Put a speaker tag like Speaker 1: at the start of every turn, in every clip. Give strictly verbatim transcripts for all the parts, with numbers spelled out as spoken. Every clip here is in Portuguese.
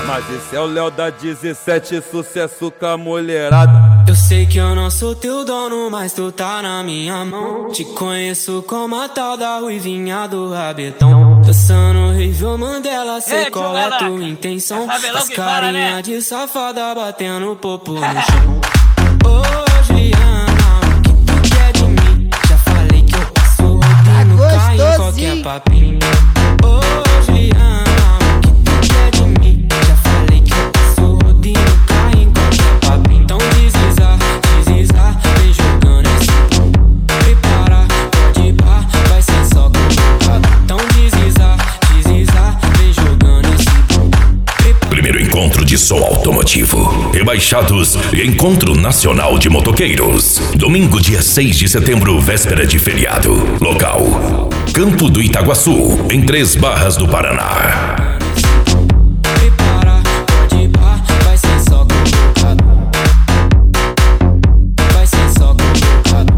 Speaker 1: Mas esse é o Léo da dezessete, sucesso com a mulherada.
Speaker 2: Eu sei que eu não sou teu dono, mas tu tá na minha mão. Te conheço como a tal da ruivinha do rabetão. Dançando horrível Mandela, sei qual é tua intenção. As carinha de safada batendo popo no chão. Ô Juliana, o que tu quer de mim? Já falei que eu passo rodo no carro em qualquer papinho. Ô Juliana, o que tu quer de mim? Já falei que eu passo rodo no carro em qualquer papinho. Então deslizar, deslizar, vem jogando esse pum. Prepara, pode ir pá, vai ser só colocado. Então deslizar, deslizar, vem jogando esse pum.
Speaker 3: Primeiro encontro de som automotivo, rebaixados e encontro nacional de motoqueiros. Domingo, dia seis de setembro, véspera de feriado. Local: Campo do Itaguaçu, em Três Barras do Paraná.
Speaker 2: Prepara, pode ir pá, vai ser só colocado. Vai ser só colocado.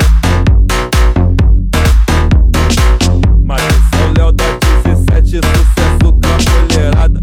Speaker 1: Mas esse é o Léo da dezessete, sucesso com a mulherada.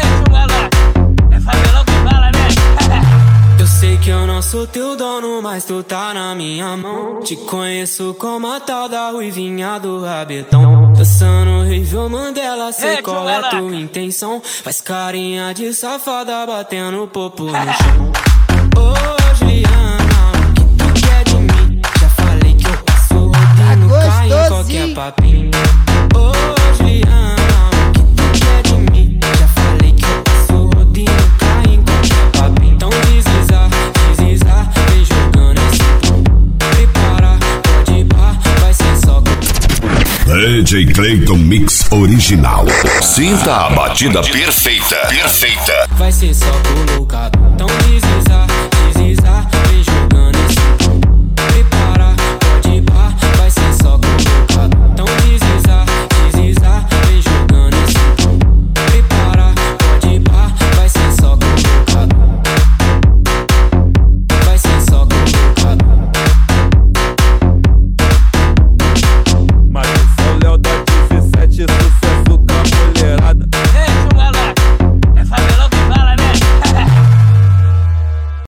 Speaker 2: Eu sei que eu não sou teu dono, mas tu tá na minha mão. Te conheço como a tal da ruivinha do rabetão. Dançando horrível Mandela, sei qual é tua intenção. Faz carinha de safada batendo popo no chão. Ô Juliana, o que tu quer de mim? Já falei que eu passo rodo no carro em qualquer papinho. Ô Juliana, o que tu quer de mim? Já falei que eu passo rodo no carro em qualquer papinho. Então deslizar, deslizar, vem jogando esse pum. Prepara, pode ir pá, vai ser só
Speaker 3: D J Clayton Mix Original. Sinta a batida perfeita. Perfeita.
Speaker 2: vai ser só colocado.